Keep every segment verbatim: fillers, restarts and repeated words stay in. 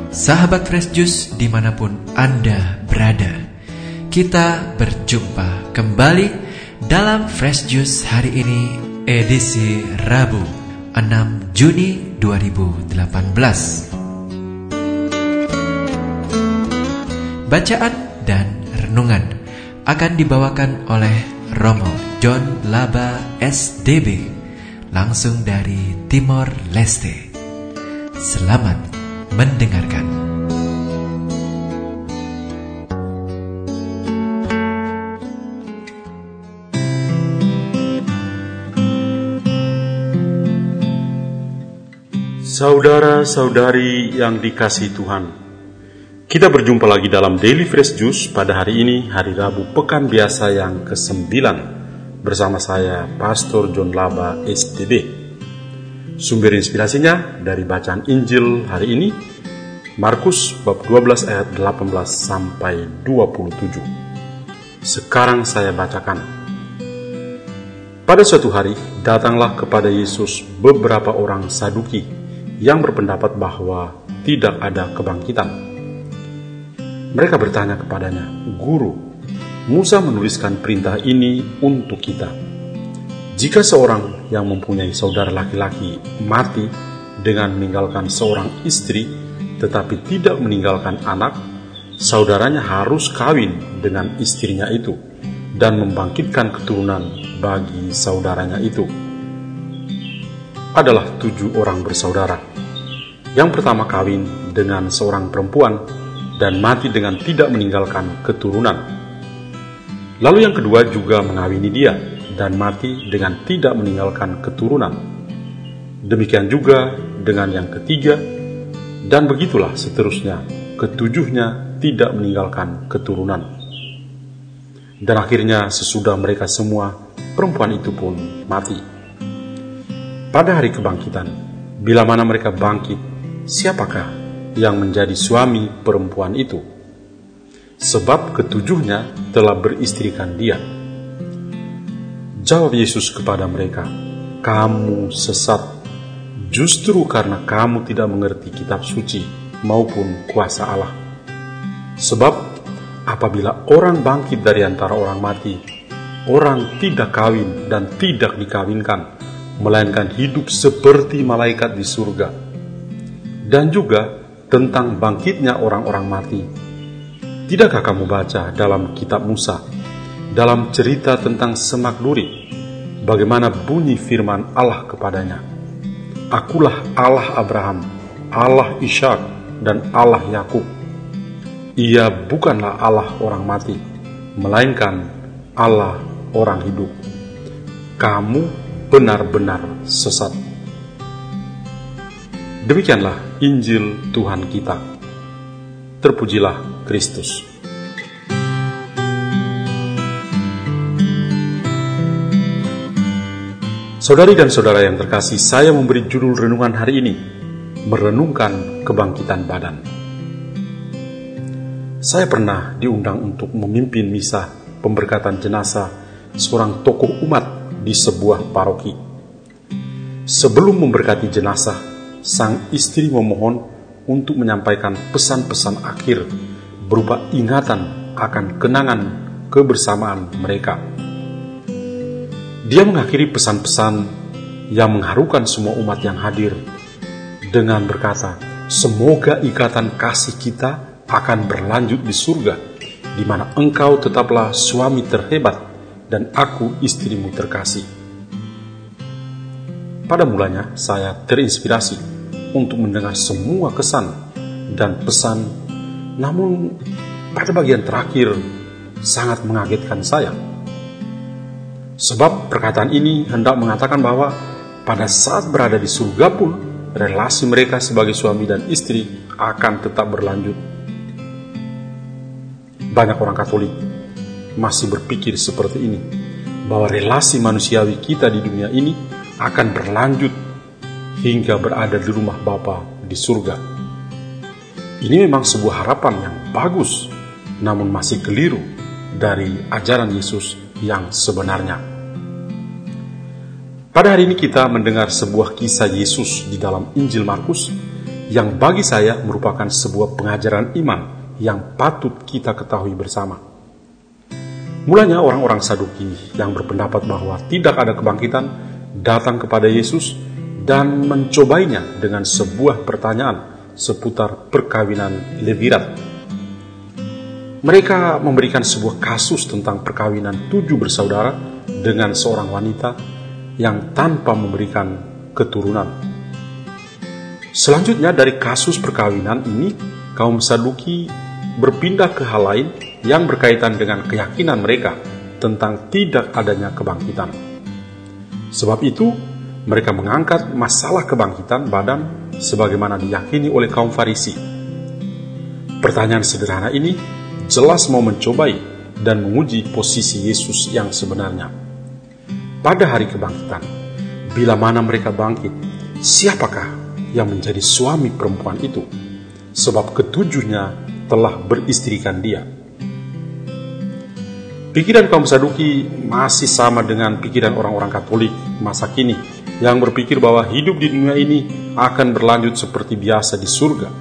Sahabat Fresh Juice dimanapun Anda berada, kita berjumpa kembali dalam Fresh Juice hari ini, edisi Rabu enam Juni dua ribu delapan belas. Bacaan dan renungan akan dibawakan oleh Romo John Laba S D B langsung dari Timor Leste. Selamat mendengarkan. Saudara-saudari yang dikasihi Tuhan, kita berjumpa lagi dalam Daily Fresh Juice pada hari ini, hari Rabu pekan biasa yang kesembilan, bersama saya Pastor John Laba S D B. Sumber inspirasinya dari bacaan Injil hari ini, Markus bab dua belas ayat delapan belas sampai dua puluh tujuh. Sekarang saya bacakan. Pada suatu hari, datanglah kepada Yesus beberapa orang Saduki yang berpendapat bahwa tidak ada kebangkitan. Mereka bertanya kepadanya, "Guru, Musa menuliskan perintah ini untuk kita. Jika seorang yang mempunyai saudara laki-laki mati dengan meninggalkan seorang istri tetapi tidak meninggalkan anak, saudaranya harus kawin dengan istrinya itu dan membangkitkan keturunan bagi saudaranya itu." Adalah tujuh orang bersaudara. Yang pertama kawin dengan seorang perempuan dan mati dengan tidak meninggalkan keturunan. Lalu yang kedua juga mengawini dia dan mati dengan tidak meninggalkan keturunan. Demikian juga dengan yang ketiga, dan begitulah seterusnya, ketujuhnya tidak meninggalkan keturunan. Dan akhirnya sesudah mereka semua, perempuan itu pun mati. Pada hari kebangkitan, bila mana mereka bangkit, siapakah yang menjadi suami perempuan itu? Sebab ketujuhnya telah beristrikan dia. Jawab Yesus kepada mereka, "Kamu sesat, justru karena kamu tidak mengerti kitab suci maupun kuasa Allah. Sebab apabila orang bangkit dari antara orang mati, orang tidak kawin dan tidak dikawinkan, melainkan hidup seperti malaikat di surga. Dan juga tentang bangkitnya orang-orang mati, tidakkah kamu baca dalam kitab Musa, dalam cerita tentang Semak Duri, bagaimana bunyi firman Allah kepadanya, 'Akulah Allah Abraham, Allah Ishak, dan Allah Yakub.' Ia bukanlah Allah orang mati, melainkan Allah orang hidup. Kamu benar-benar sesat." Demikianlah Injil Tuhan kita. Terpujilah Kristus. Saudari dan saudara yang terkasih, saya memberi judul renungan hari ini, merenungkan kebangkitan badan. Saya pernah diundang untuk memimpin misa pemberkatan jenazah seorang tokoh umat di sebuah paroki. Sebelum memberkati jenazah, sang istri memohon untuk menyampaikan pesan-pesan akhir berupa ingatan akan kenangan kebersamaan mereka. Dia mengakhiri pesan-pesan yang mengharukan semua umat yang hadir dengan berkata, "Semoga ikatan kasih kita akan berlanjut di surga, di mana engkau tetaplah suami terhebat dan aku istrimu terkasih." Pada mulanya saya terinspirasi untuk mendengar semua kesan dan pesan, namun pada bagian terakhir sangat mengagetkan saya. Sebab perkataan ini hendak mengatakan bahwa pada saat berada di surga pun, relasi mereka sebagai suami dan istri akan tetap berlanjut. Banyak orang Katolik masih berpikir seperti ini, bahwa relasi manusiawi kita di dunia ini akan berlanjut hingga berada di rumah Bapa di surga. Ini memang sebuah harapan yang bagus, namun masih keliru dari ajaran Yesus yang sebenarnya. Pada hari ini kita mendengar sebuah kisah Yesus di dalam Injil Markus yang bagi saya merupakan sebuah pengajaran iman yang patut kita ketahui bersama. Mulanya orang-orang Saduki yang berpendapat bahwa tidak ada kebangkitan datang kepada Yesus dan mencobainya dengan sebuah pertanyaan seputar perkawinan Levirat. Mereka memberikan sebuah kasus tentang perkawinan tujuh bersaudara dengan seorang wanita yang tanpa memberikan keturunan. Selanjutnya dari kasus perkawinan ini, kaum Saduki berpindah ke hal lain yang berkaitan dengan keyakinan mereka tentang tidak adanya kebangkitan. Sebab itu, mereka mengangkat masalah kebangkitan badan sebagaimana diyakini oleh kaum Farisi. Pertanyaan sederhana ini jelas mau mencobai dan menguji posisi Yesus yang sebenarnya. Pada hari kebangkitan, bila mana mereka bangkit, siapakah yang menjadi suami perempuan itu? Sebab ketujuhnya telah beristrikan dia. Pikiran kaum Saduki masih sama dengan pikiran orang-orang Katolik masa kini yang berpikir bahwa hidup di dunia ini akan berlanjut seperti biasa di surga.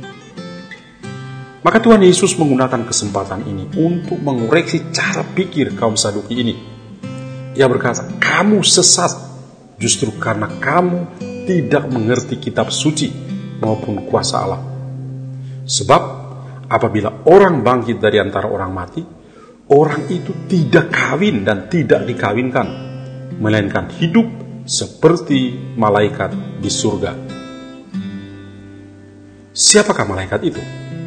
Maka Tuhan Yesus menggunakan kesempatan ini untuk mengoreksi cara pikir kaum Saduki ini. Ia berkata, kamu sesat justru karena kamu tidak mengerti kitab suci maupun kuasa Allah. Sebab apabila orang bangkit dari antara orang mati, orang itu tidak kawin dan tidak dikawinkan, melainkan hidup seperti malaikat di surga. Siapakah malaikat itu?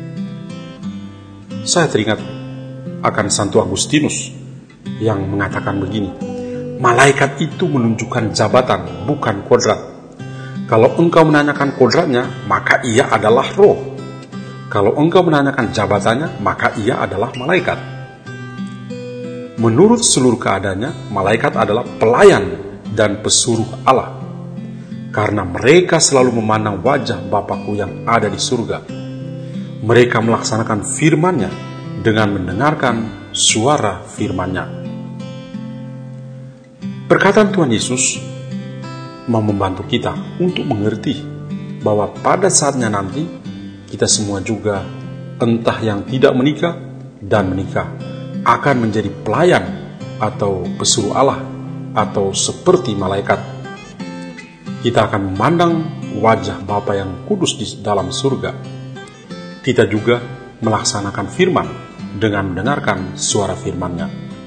Saya teringat akan Santo Agustinus yang mengatakan begini, malaikat itu menunjukkan jabatan, bukan kodrat. Kalau engkau menanyakan kodratnya, maka ia adalah roh. Kalau engkau menanyakan jabatannya, maka ia adalah malaikat. Menurut seluruh keadaannya, malaikat adalah pelayan dan pesuruh Allah. Karena mereka selalu memandang wajah Bapakku yang ada di surga. Mereka melaksanakan firman-Nya dengan mendengarkan suara firman-Nya. Perkataan Tuhan Yesus mau membantu kita untuk mengerti bahwa pada saatnya nanti kita semua juga, entah yang tidak menikah dan menikah, akan menjadi pelayan atau pesuruh Allah atau seperti malaikat. Kita akan memandang wajah Bapa yang kudus di dalam surga. Kita juga melaksanakan firman dengan mendengarkan suara firman-Nya.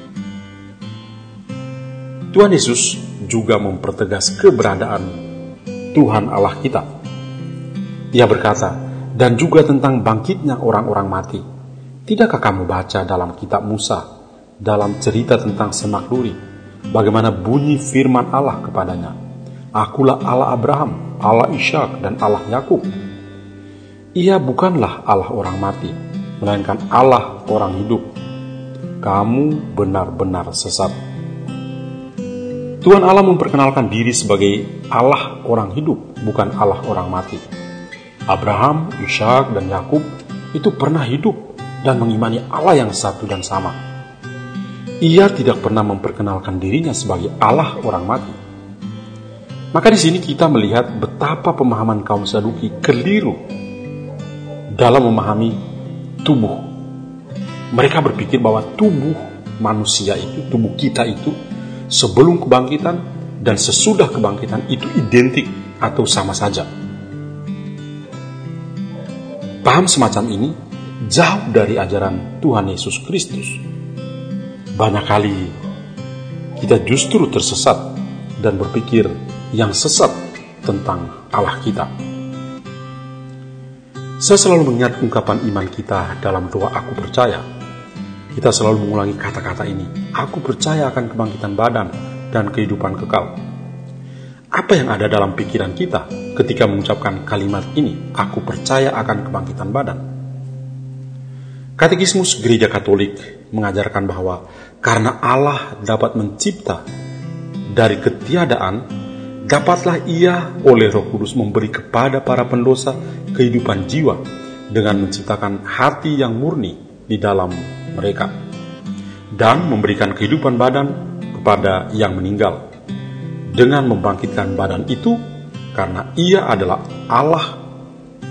Tuhan Yesus juga mempertegas keberadaan Tuhan Allah kita. Ia berkata, dan juga tentang bangkitnya orang-orang mati. Tidakkah kamu baca dalam kitab Musa, dalam cerita tentang Semak Duri, bagaimana bunyi firman Allah kepadanya? Akulah Allah Abraham, Allah Ishak, dan Allah Yakub. Ia bukanlah Allah orang mati, melainkan Allah orang hidup. Kamu benar-benar sesat. Tuhan Allah memperkenalkan diri sebagai Allah orang hidup, bukan Allah orang mati. Abraham, Ishak, dan Yakub itu pernah hidup dan mengimani Allah yang satu dan sama. Ia tidak pernah memperkenalkan dirinya sebagai Allah orang mati. Maka di sini kita melihat betapa pemahaman kaum Saduki keliru dalam memahami tubuh. Mereka berpikir bahwa tubuh manusia itu, tubuh kita itu, sebelum kebangkitan dan sesudah kebangkitan itu identik atau sama saja. Paham semacam ini jauh dari ajaran Tuhan Yesus Kristus. Banyak kali kita justru tersesat dan berpikir yang sesat tentang Allah kita. Saya selalu mengingat ungkapan iman kita dalam doa aku percaya. Kita selalu mengulangi kata-kata ini. Aku percaya akan kebangkitan badan dan kehidupan kekal. Apa yang ada dalam pikiran kita ketika mengucapkan kalimat ini? Aku percaya akan kebangkitan badan. Katekismus Gereja Katolik mengajarkan bahwa karena Allah dapat mencipta dari ketiadaan, dapatlah Ia oleh Roh Kudus memberi kepada para pendosa kehidupan jiwa dengan menciptakan hati yang murni di dalam mereka dan memberikan kehidupan badan kepada yang meninggal dengan membangkitkan badan itu karena Ia adalah Allah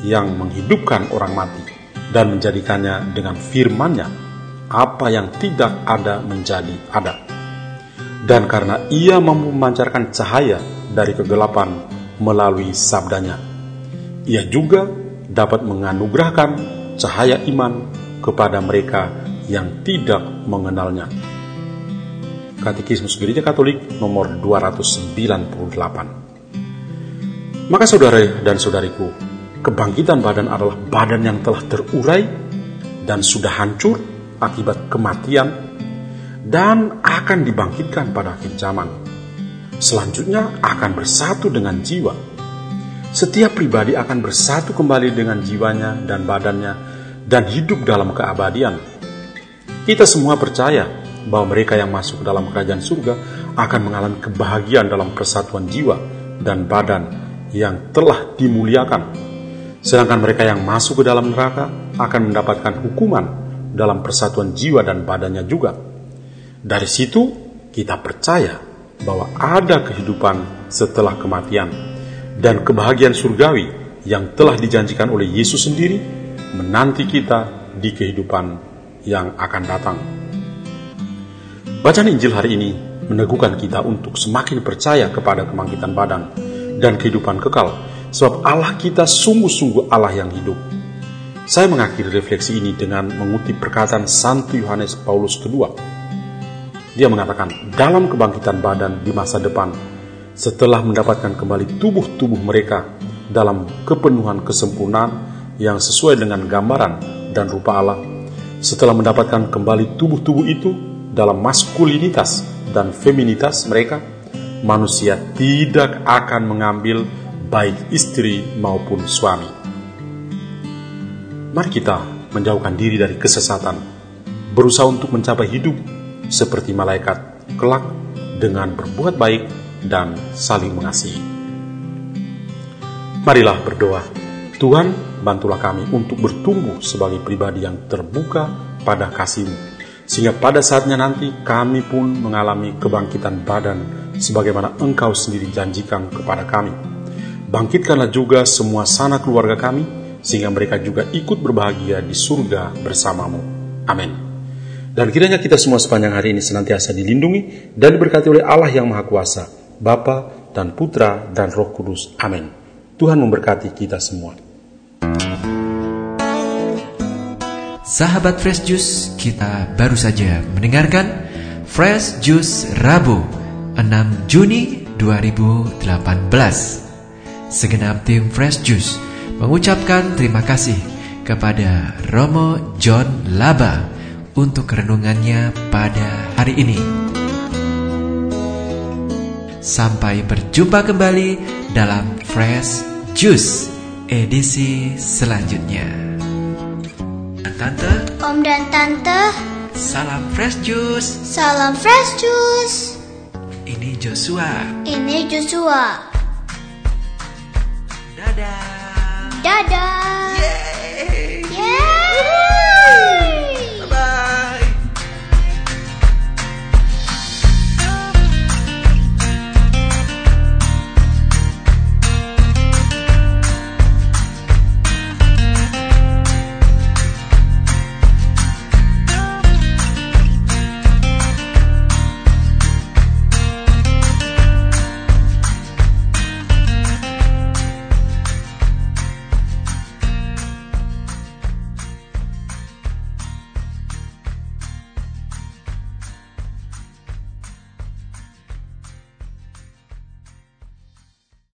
yang menghidupkan orang mati dan menjadikannya dengan firman-Nya apa yang tidak ada menjadi ada. Dan karena Ia mampu memancarkan cahaya dari kegelapan melalui sabdanya, Ia juga dapat menganugerahkan cahaya iman kepada mereka yang tidak mengenalnya. Katekismus Gereja Katolik nomor dua ratus sembilan puluh delapan. Maka saudara dan saudariku, kebangkitan badan adalah badan yang telah terurai dan sudah hancur akibat kematian dan akan dibangkitkan pada akhir zaman. Selanjutnya akan bersatu dengan jiwa. Setiap pribadi akan bersatu kembali dengan jiwanya dan badannya dan hidup dalam keabadian. Kita semua percaya bahwa mereka yang masuk ke dalam kerajaan surga akan mengalami kebahagiaan dalam persatuan jiwa dan badan yang telah dimuliakan. Sedangkan mereka yang masuk ke dalam neraka akan mendapatkan hukuman dalam persatuan jiwa dan badannya juga. Dari situ kita percaya bahwa ada kehidupan setelah kematian dan kebahagiaan surgawi yang telah dijanjikan oleh Yesus sendiri menanti kita di kehidupan yang akan datang. Bacaan Injil hari ini meneguhkan kita untuk semakin percaya kepada kebangkitan badan dan kehidupan kekal, sebab Allah kita sungguh-sungguh Allah yang hidup. Saya mengakhiri refleksi ini dengan mengutip perkataan Santo Yohanes Paulus kedua. Dia mengatakan, dalam kebangkitan badan di masa depan, setelah mendapatkan kembali tubuh-tubuh mereka dalam kepenuhan kesempurnaan yang sesuai dengan gambaran dan rupa Allah, setelah mendapatkan kembali tubuh-tubuh itu dalam maskulinitas dan feminitas mereka, manusia tidak akan mengambil baik istri maupun suami. Mari kita menjauhkan diri dari kesesatan, berusaha untuk mencapai hidup seperti malaikat kelak dengan berbuat baik dan saling mengasihi. Marilah berdoa. Tuhan, bantulah kami untuk bertumbuh sebagai pribadi yang terbuka pada kasih-Mu, sehingga pada saatnya nanti kami pun mengalami kebangkitan badan sebagaimana Engkau sendiri janjikan kepada kami. Bangkitkanlah juga semua sanak keluarga kami, sehingga mereka juga ikut berbahagia di surga bersama-Mu. Amin. Dan kiranya kita semua sepanjang hari ini senantiasa dilindungi dan diberkati oleh Allah yang Maha Kuasa, Bapa dan Putra dan Roh Kudus. Amin. Tuhan memberkati kita semua. Sahabat Fresh Juice, kita baru saja mendengarkan Fresh Juice Rabu enam Juni dua ribu delapan belas. Segenap tim Fresh Juice mengucapkan terima kasih kepada Romo John Laba untuk renungannya pada hari ini. Sampai berjumpa kembali dalam Fresh Juice edisi selanjutnya. Tante, Om dan Tante, salam Fresh Juice. salam Fresh Juice. Ini Joshua. Ini Joshua. Dadah. Dadah. Yeay.